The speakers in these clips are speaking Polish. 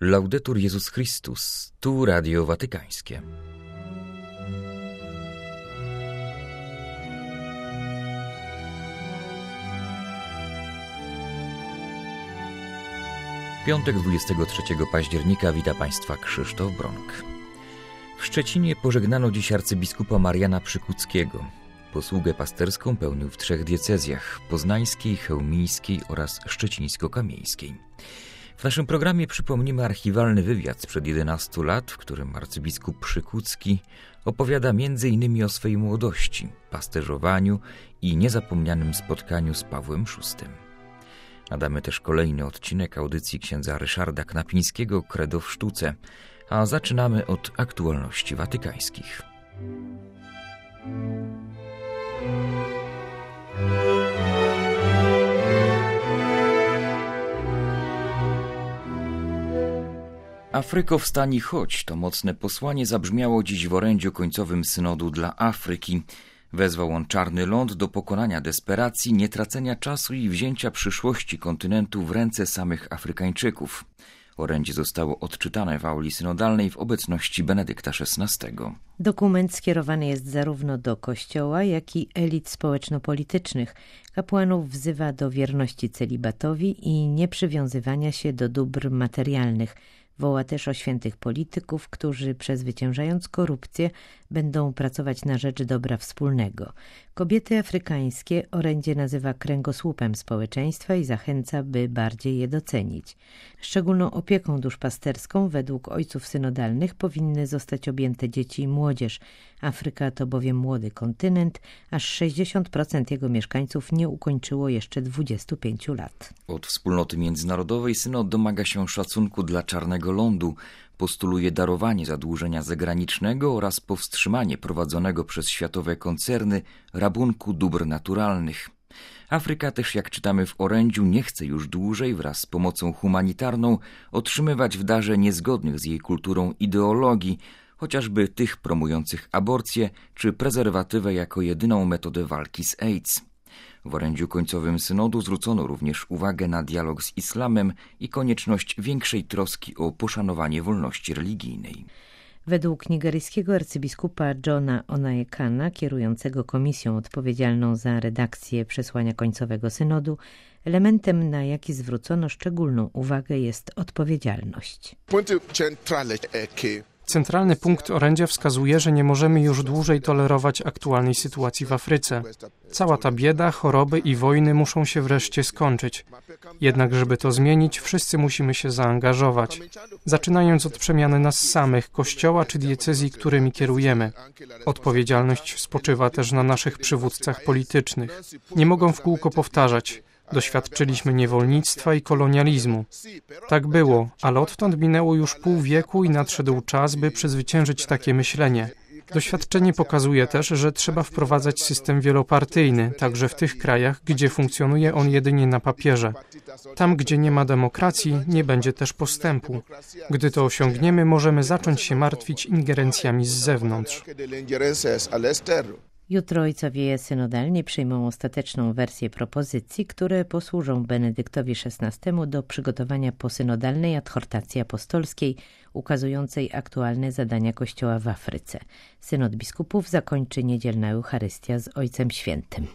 Laudetur Jezus Chrystus, tu Radio Watykańskie. Piątek 23 października wita Państwa Krzysztof Bronk. W Szczecinie pożegnano dziś arcybiskupa Mariana Przykuckiego. Posługę pasterską pełnił w 3 diecezjach: poznańskiej, chełmińskiej oraz szczecińsko-kamieńskiej. W naszym programie przypomnimy archiwalny wywiad sprzed 11 lat, w którym arcybiskup Przykucki opowiada m.in. o swej młodości, pasterzowaniu i niezapomnianym spotkaniu z Pawłem VI. Nadamy też kolejny odcinek audycji księdza Ryszarda Knapińskiego Credo w sztuce, a zaczynamy od aktualności watykańskich. Afryko, wstań i chodź, to mocne posłanie zabrzmiało dziś w orędziu końcowym synodu dla Afryki. Wezwał on czarny ląd do pokonania desperacji, nietracenia czasu i wzięcia przyszłości kontynentu w ręce samych Afrykańczyków. Orędzie zostało odczytane w auli synodalnej w obecności Benedykta XVI. Dokument skierowany jest zarówno do Kościoła, jak i elit społeczno-politycznych. Kapłanów wzywa do wierności celibatowi i nieprzywiązywania się do dóbr materialnych. Woła też o świętych polityków, którzy przezwyciężając korupcję będą pracować na rzecz dobra wspólnego. Kobiety afrykańskie orędzie nazywa kręgosłupem społeczeństwa i zachęca, by bardziej je docenić. Szczególną opieką duszpasterską według ojców synodalnych powinny zostać objęte dzieci i młodzież. Afryka to bowiem młody kontynent, aż 60% jego mieszkańców nie ukończyło jeszcze 25 lat. Od wspólnoty międzynarodowej synod domaga się szacunku dla czarnego lądu, postuluje darowanie zadłużenia zagranicznego oraz powstrzymanie prowadzonego przez światowe koncerny rabunku dóbr naturalnych. Afryka też, jak czytamy w orędziu, nie chce już dłużej wraz z pomocą humanitarną otrzymywać w darze niezgodnych z jej kulturą ideologii, chociażby tych promujących aborcję czy prezerwatywę jako jedyną metodę walki z AIDS. W orędziu końcowym synodu zwrócono również uwagę na dialog z islamem i konieczność większej troski o poszanowanie wolności religijnej. Według nigeryjskiego arcybiskupa Johna Onayekana, kierującego komisją odpowiedzialną za redakcję przesłania końcowego synodu, elementem, na jaki zwrócono szczególną uwagę, jest odpowiedzialność. Centralny punkt orędzia wskazuje, że nie możemy już dłużej tolerować aktualnej sytuacji w Afryce. Cała ta bieda, choroby i wojny muszą się wreszcie skończyć. Jednak, żeby to zmienić, wszyscy musimy się zaangażować. Zaczynając od przemiany nas samych, Kościoła czy diecezji, którymi kierujemy. Odpowiedzialność spoczywa też na naszych przywódcach politycznych. Nie mogą w kółko powtarzać: doświadczyliśmy niewolnictwa i kolonializmu. Tak było, ale odtąd minęło już pół wieku i nadszedł czas, by przezwyciężyć takie myślenie. Doświadczenie pokazuje też, że trzeba wprowadzać system wielopartyjny, także w tych krajach, gdzie funkcjonuje on jedynie na papierze. Tam, gdzie nie ma demokracji, nie będzie też postępu. Gdy to osiągniemy, możemy zacząć się martwić ingerencjami z zewnątrz. Jutro ojcowie synodalni przyjmą ostateczną wersję propozycji, które posłużą Benedyktowi XVI do przygotowania posynodalnej adhortacji apostolskiej ukazującej aktualne zadania Kościoła w Afryce. Synod biskupów zakończy niedzielna Eucharystia z Ojcem Świętym.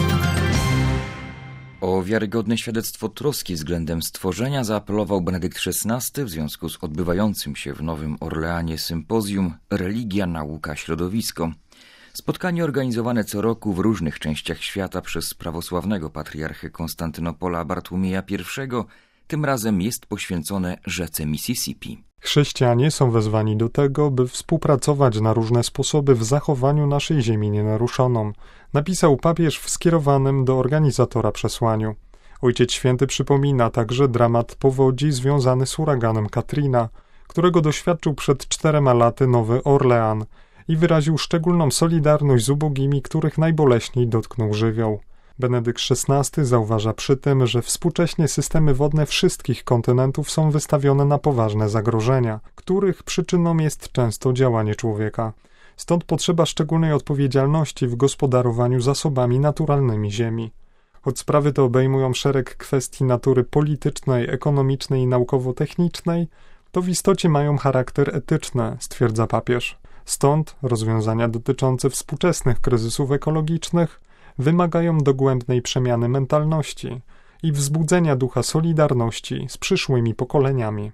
O wiarygodne świadectwo troski względem stworzenia zaapelował Benedykt XVI w związku z odbywającym się w Nowym Orleanie sympozjum Religia, nauka, środowisko. Spotkanie organizowane co roku w różnych częściach świata przez prawosławnego patriarchę Konstantynopola Bartłomieja I tym razem jest poświęcone rzece Mississippi. Chrześcijanie są wezwani do tego, by współpracować na różne sposoby w zachowaniu naszej ziemi nienaruszoną, napisał papież w skierowanym do organizatora przesłaniu. Ojciec Święty przypomina także dramat powodzi związany z huraganem Katrina, którego doświadczył przed 4 laty Nowy Orlean, i wyraził szczególną solidarność z ubogimi, których najboleśniej dotknął żywioł. Benedykt XVI zauważa przy tym, że współcześnie systemy wodne wszystkich kontynentów są wystawione na poważne zagrożenia, których przyczyną jest często działanie człowieka. Stąd potrzeba szczególnej odpowiedzialności w gospodarowaniu zasobami naturalnymi ziemi. Choć sprawy te obejmują szereg kwestii natury politycznej, ekonomicznej i naukowo-technicznej, to w istocie mają charakter etyczny, stwierdza papież. Stąd rozwiązania dotyczące współczesnych kryzysów ekologicznych wymagają dogłębnej przemiany mentalności i wzbudzenia ducha solidarności z przyszłymi pokoleniami.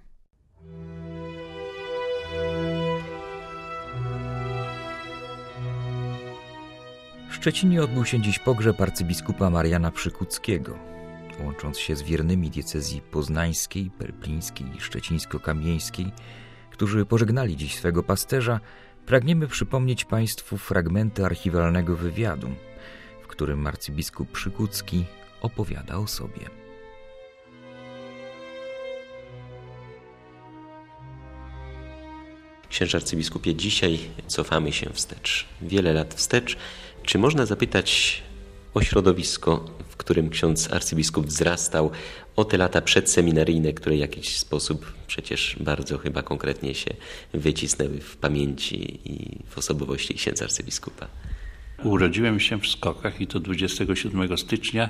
W Szczecinie odbył się dziś pogrzeb arcybiskupa Mariana Przykuckiego. Łącząc się z wiernymi diecezji poznańskiej, pelplińskiej i szczecińsko-kamieńskiej, którzy pożegnali dziś swego pasterza, pragniemy przypomnieć Państwu fragmenty archiwalnego wywiadu, w którym arcybiskup Przykucki opowiada o sobie. Księże arcybiskupie, dzisiaj cofamy się wstecz, wiele lat wstecz. Czy można zapytać o środowisko, w którym ksiądz arcybiskup wzrastał, o te lata przedseminaryjne, które w jakiś sposób przecież bardzo chyba konkretnie się wycisnęły w pamięci i w osobowości księdza arcybiskupa? Urodziłem się w Skokach i to 27 stycznia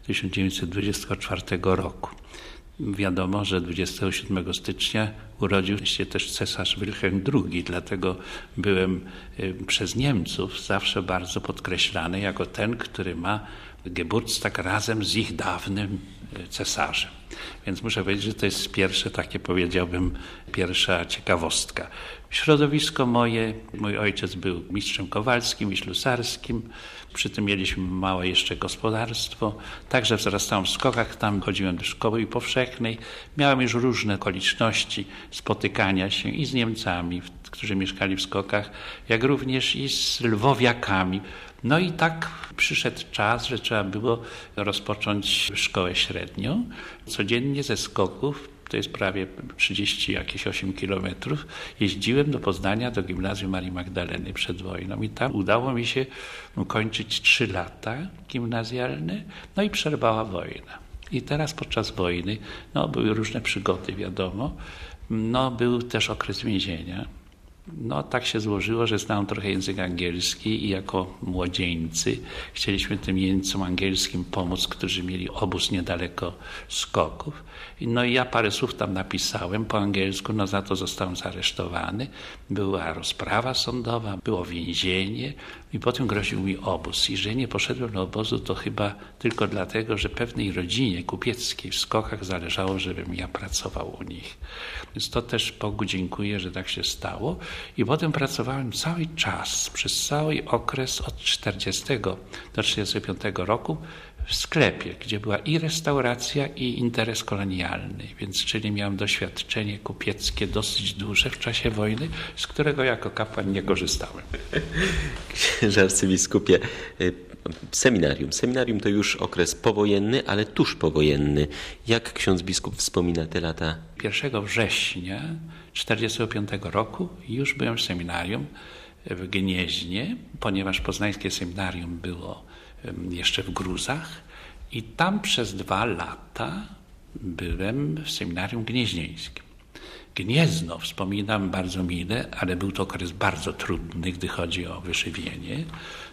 1924 roku. Wiadomo, że 27 stycznia urodził się też cesarz Wilhelm II, dlatego byłem przez Niemców zawsze bardzo podkreślany jako ten, który ma Geburtstag razem z ich dawnym cesarzem. Więc muszę powiedzieć, że to jest pierwsze takie, powiedziałbym, pierwsza ciekawostka. Środowisko moje, mój ojciec był mistrzem kowalskim i ślusarskim, przy tym mieliśmy małe jeszcze gospodarstwo. Także wzrastałem w Skokach, tam chodziłem do szkoły powszechnej. Miałem już różne okoliczności spotykania się i z Niemcami, którzy mieszkali w Skokach, jak również i z Lwowiakami. No i tak przyszedł czas, że trzeba było rozpocząć szkołę średnią. Codziennie ze Skoków, to jest prawie 38 kilometrów, jeździłem do Poznania, do Gimnazjum Marii Magdaleny przed wojną i tam udało mi się ukończyć 3 lata gimnazjalne, no i przerwała wojna. I teraz podczas wojny, były różne przygody, wiadomo, był też okres więzienia. Tak się złożyło, że znałem trochę język angielski i jako młodzieńcy chcieliśmy tym jeńcom angielskim pomóc, którzy mieli obóz niedaleko Skoków. I ja parę słów tam napisałem po angielsku, za to zostałem zaresztowany. Była rozprawa sądowa, było więzienie i potem groził mi obóz. I że nie poszedłem do obozu, to chyba tylko dlatego, że pewnej rodzinie kupieckiej w Skokach zależało, żebym ja pracował u nich. Więc to też Bogu dziękuję, że tak się stało. I potem pracowałem cały czas, przez cały okres od 40 do 45 roku w sklepie, gdzie była i restauracja, i interes kolonialny, więc czyli miałem doświadczenie kupieckie dosyć duże w czasie wojny, z którego jako kapłan nie korzystałem. Księże arcybiskupie, seminarium to już okres powojenny, ale tuż powojenny. Jak ksiądz biskup wspomina te lata? 1 września 1945 roku już byłem w seminarium w Gnieźnie, ponieważ poznańskie seminarium było jeszcze w Gruzach i tam przez 2 lata byłem w seminarium gnieźnieńskim. Gniezno wspominam bardzo mile, ale był to okres bardzo trudny, gdy chodzi o wyżywienie.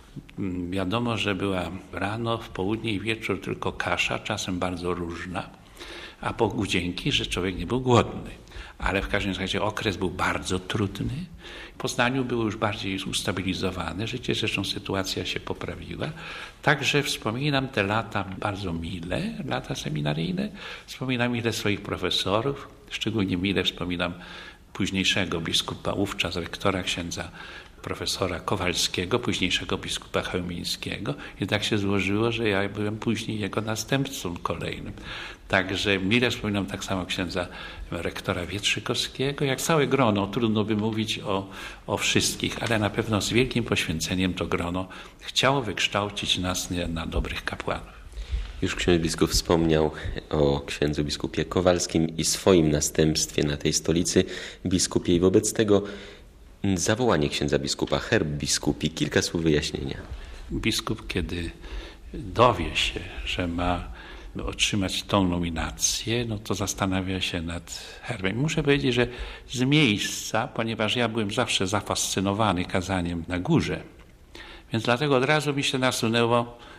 Wiadomo, że była rano, w południe i wieczór tylko kasza, czasem bardzo różna, a Bogu dzięki, że człowiek nie był głodny. Ale w każdym razie okres był bardzo trudny. W Poznaniu było już bardziej ustabilizowane życie, zresztą sytuacja się poprawiła. Także wspominam te lata bardzo mile, lata seminaryjne. Wspominam mile swoich profesorów, szczególnie mile wspominam późniejszego biskupa, wówczas rektora księdza profesora Kowalskiego, późniejszego biskupa chełmińskiego. I tak się złożyło, że ja byłem później jego następcą kolejnym. Także mile wspominam tak samo księdza rektora Wietrzykowskiego, jak całe grono. Trudno by mówić o wszystkich, ale na pewno z wielkim poświęceniem to grono chciało wykształcić nas na dobrych kapłanów. Już ksiądz biskup wspomniał o księdzu biskupie Kowalskim i swoim następstwie na tej stolicy biskupiej. Wobec tego zawołanie księdza biskupa, herb biskupi, kilka słów wyjaśnienia. Biskup, kiedy dowie się, że ma otrzymać tą nominację, to zastanawia się nad herbem. Muszę powiedzieć, że z miejsca, ponieważ ja byłem zawsze zafascynowany kazaniem na górze, więc dlatego od razu mi się nasunęło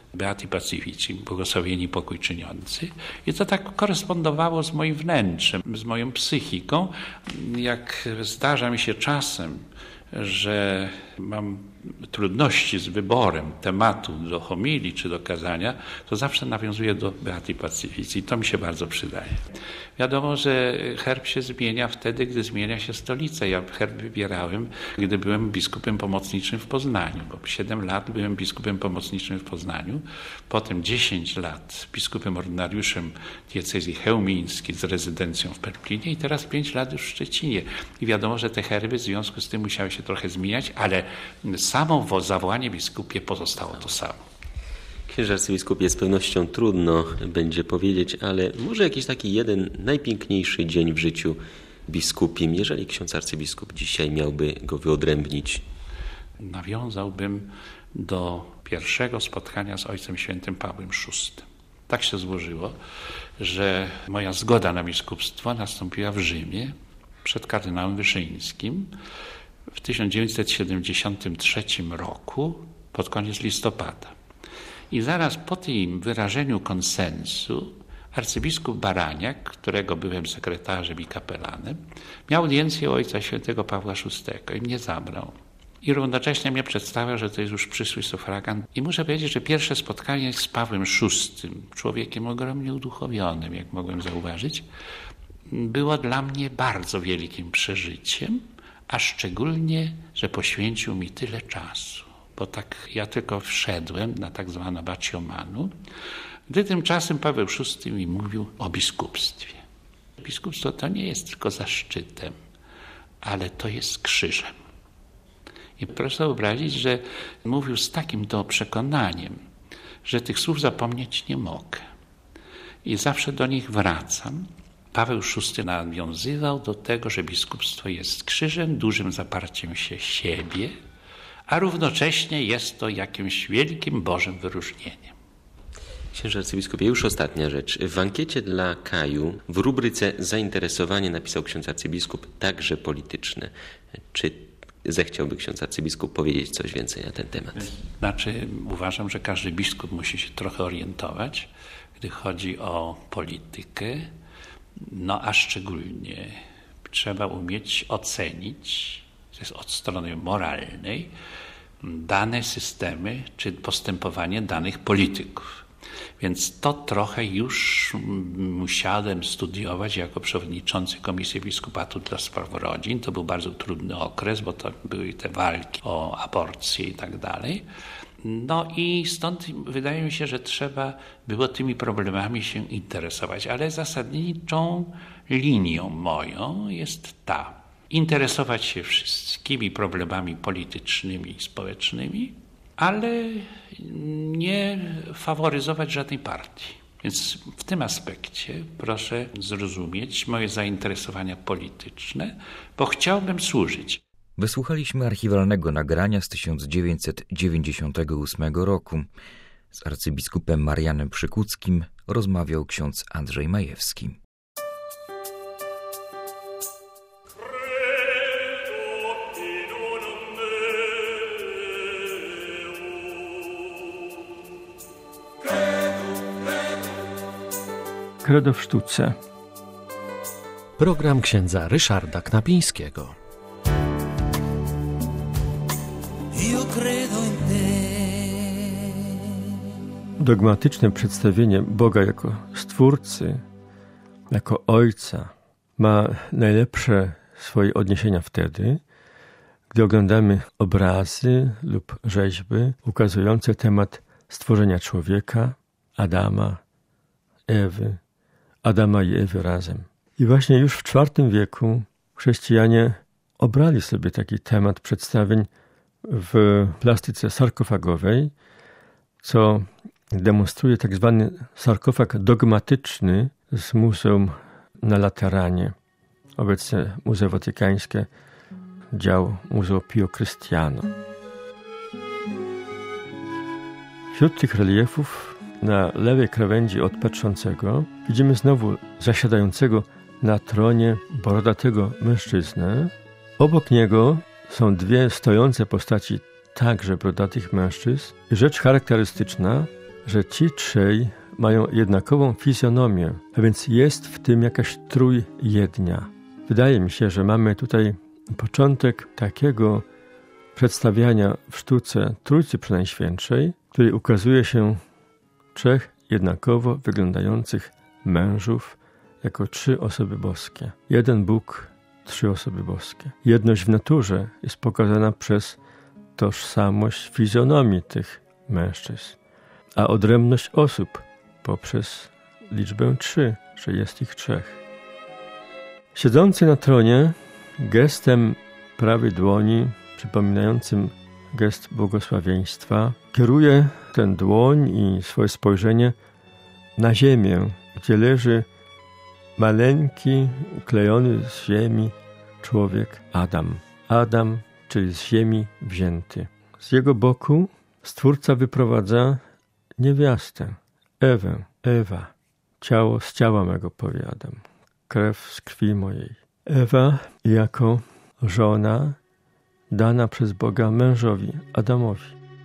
Beati Pacifici, błogosławieni pokój czyniący. I to tak korespondowało z moim wnętrzem, z moją psychiką. Jak zdarza mi się czasem, że mam trudności z wyborem tematu do homilii czy do kazania, to zawsze nawiązuję do Beati Pacifici i to mi się bardzo przydaje. Wiadomo, że herb się zmienia wtedy, gdy zmienia się stolica. Ja herb wybierałem, gdy byłem biskupem pomocniczym w Poznaniu, bo 7 lat byłem biskupem pomocniczym w Poznaniu, potem 10 lat biskupem ordynariuszem diecezji chełmińskiej z rezydencją w Perplinie i teraz 5 lat już w Szczecinie. I wiadomo, że te herby w związku z tym musiały się trochę zmieniać, ale samo zawołanie biskupie pozostało to samo. Księże arcybiskupie, z pewnością trudno będzie powiedzieć, ale może jakiś taki jeden najpiękniejszy dzień w życiu biskupim, jeżeli ksiądz arcybiskup dzisiaj miałby go wyodrębnić. Nawiązałbym do pierwszego spotkania z Ojcem Świętym Pawłem VI. Tak się złożyło, że moja zgoda na biskupstwo nastąpiła w Rzymie przed kardynałem Wyszyńskim w 1973 roku, pod koniec listopada. I zaraz po tym wyrażeniu konsensu arcybiskup Baraniak, którego byłem sekretarzem i kapelanem, miał audiencję u Ojca Świętego Pawła VI i mnie zabrał. I równocześnie mnie przedstawiał, że to jest już przyszły sufragan. I muszę powiedzieć, że pierwsze spotkanie z Pawłem VI, człowiekiem ogromnie uduchowionym, jak mogłem zauważyć, było dla mnie bardzo wielkim przeżyciem, a szczególnie, że poświęcił mi tyle czasu. Bo tak ja tylko wszedłem na tak zwane bacciomanu, gdy tymczasem Paweł VI mi mówił o biskupstwie. Biskupstwo to nie jest tylko zaszczytem, ale to jest krzyżem. I proszę wyobrazić, że mówił z takim przekonaniem, że tych słów zapomnieć nie mogę. I zawsze do nich wracam. Paweł VI nawiązywał do tego, że biskupstwo jest krzyżem, dużym zaparciem się siebie, a równocześnie jest to jakimś wielkim Bożym wyróżnieniem. Księże arcybiskupie, już ostatnia rzecz. W ankiecie dla Kaju w rubryce zainteresowanie napisał ksiądz arcybiskup także polityczne. Czy zechciałby ksiądz arcybiskup powiedzieć coś więcej na ten temat? Znaczy, uważam, że każdy biskup musi się trochę orientować, gdy chodzi o politykę, a szczególnie trzeba umieć ocenić, to jest od strony moralnej, dane systemy czy postępowanie danych polityków. Więc to trochę już musiałem studiować jako przewodniczący Komisji Episkopatu dla Spraw Rodzin. To był bardzo trudny okres, bo to były te walki o aborcję i tak dalej. I stąd wydaje mi się, że trzeba było tymi problemami się interesować. Ale zasadniczą linią moją jest ta. Interesować się wszystkimi problemami politycznymi i społecznymi, ale nie faworyzować żadnej partii. Więc w tym aspekcie proszę zrozumieć moje zainteresowania polityczne, bo chciałbym służyć. Wysłuchaliśmy archiwalnego nagrania z 1998 roku. Z arcybiskupem Marianem Przykuckim rozmawiał ksiądz Andrzej Majewski. Credo w sztuce. Program księdza Ryszarda Knapińskiego. Dogmatyczne przedstawienie Boga jako Stwórcy, jako Ojca ma najlepsze swoje odniesienia wtedy, gdy oglądamy obrazy lub rzeźby ukazujące temat stworzenia człowieka, Adama, Ewy, Adama i Ewy razem. I właśnie już w IV wieku chrześcijanie obrali sobie taki temat przedstawień w plastyce sarkofagowej, co demonstruje tak zwany sarkofag dogmatyczny z Muzeum na Lateranie, obecnie Muzeum Watykańskie, dział Museo Pio Cristiano. Wśród tych reliefów na lewej krawędzi od patrzącego widzimy znowu zasiadającego na tronie brodatego mężczyznę. Obok niego są dwie stojące postaci także brodatych mężczyzn. I rzecz charakterystyczna, że ci trzej mają jednakową fizjonomię, a więc jest w tym jakaś trójjednia. Wydaje mi się, że mamy tutaj początek takiego przedstawiania w sztuce Trójcy Przenajświętszej, w której ukazuje się trzech jednakowo wyglądających mężów jako trzy osoby boskie. Jeden Bóg, trzy osoby boskie. Jedność w naturze jest pokazana przez tożsamość fizjonomii tych mężczyzn, a odrębność osób poprzez liczbę 3, że jest ich trzech. Siedzący na tronie gestem prawej dłoni, przypominającym gest błogosławieństwa, kieruje tę dłoń i swoje spojrzenie na ziemię, gdzie leży maleńki, uklejony z ziemi człowiek Adam. Adam, czyli z ziemi wzięty. Z jego boku Stwórca wyprowadza niewiastę, Ewę. Ewa, ciało z ciała mego powiadam, krew z krwi mojej. Ewa jako żona dana przez Boga mężowi Adamowi.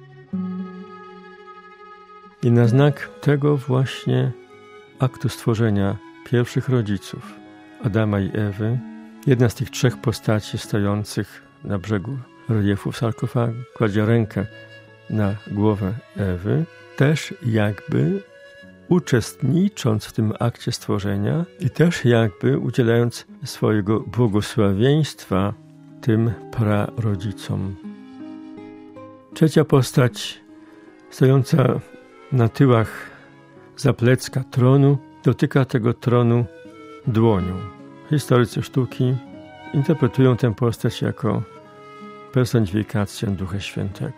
I na znak tego właśnie aktu stworzenia pierwszych rodziców, Adama i Ewy, jedna z tych trzech postaci stojących na brzegu reliefu sarkofagu kładzie rękę na głowę Ewy, też jakby uczestnicząc w tym akcie stworzenia i też jakby udzielając swojego błogosławieństwa tym prarodzicom. Trzecia postać, stojąca na tyłach zaplecka tronu, dotyka tego tronu dłonią. Historycy sztuki interpretują tę postać jako personifikację Ducha Świętego.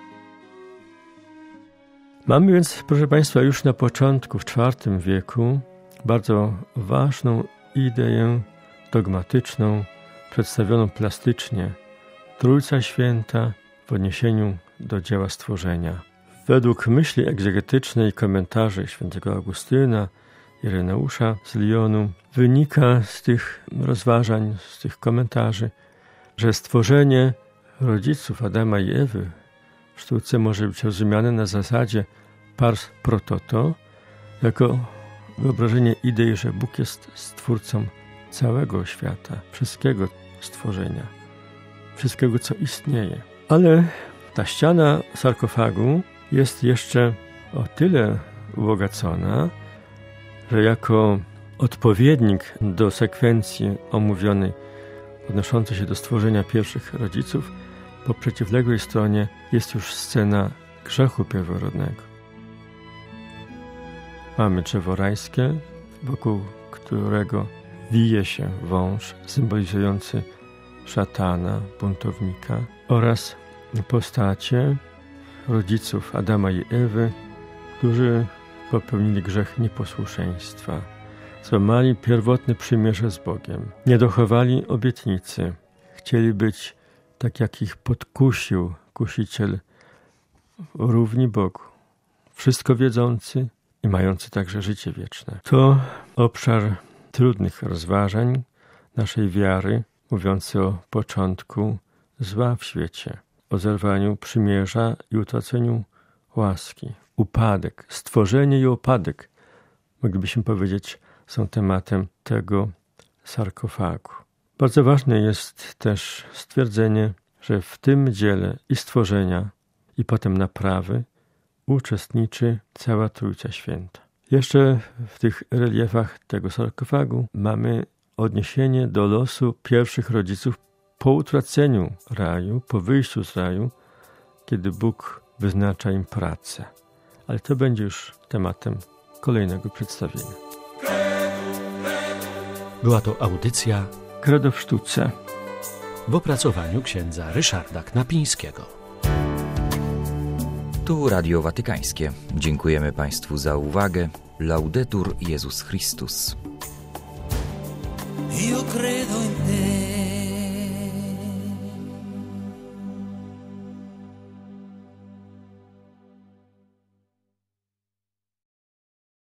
Mamy więc, proszę Państwa, już na początku, w IV wieku, bardzo ważną ideę dogmatyczną, przedstawioną plastycznie. Trójca Święta w odniesieniu do dzieła stworzenia. Według myśli egzegetycznej komentarzy świętego Augustyna, Ireneusza z Lyonu, wynika z tych rozważań, z tych komentarzy, że stworzenie rodziców Adama i Ewy w sztuce może być rozumiane na zasadzie pars pro toto, jako wyobrażenie idei, że Bóg jest stwórcą całego świata, wszystkiego stworzenia, wszystkiego, co istnieje. Ale ta ściana sarkofagu jest jeszcze o tyle ubogacona, że jako odpowiednik do sekwencji omówionej odnoszącej się do stworzenia pierwszych rodziców, po przeciwległej stronie jest już scena grzechu pierworodnego. Mamy drzewo rajskie, wokół którego wije się wąż symbolizujący szatana, buntownika, oraz postacie rodziców Adama i Ewy, którzy popełnili grzech nieposłuszeństwa. Złamali pierwotne przymierze z Bogiem. Nie dochowali obietnicy. Chcieli być tak, jak ich podkusił kusiciel, równi Bogu. Wszystko wiedzący i mający także życie wieczne. To obszar trudnych rozważań naszej wiary, mówiący o początku zła w świecie, o zerwaniu przymierza i utraceniu łaski. Upadek, stworzenie i upadek, moglibyśmy powiedzieć, są tematem tego sarkofagu. Bardzo ważne jest też stwierdzenie, że w tym dziele i stworzenia, i potem naprawy uczestniczy cała Trójca Święta. Jeszcze w tych reliefach tego sarkofagu mamy odniesienie do losu pierwszych rodziców po utraceniu raju, po wyjściu z raju, kiedy Bóg wyznacza im pracę. Ale to będzie już tematem kolejnego przedstawienia. Była to audycja Credo w sztuce w opracowaniu księdza Ryszarda Knapińskiego. Tu Radio Watykańskie. Dziękujemy Państwu za uwagę. Laudetur Jezus Chrystus.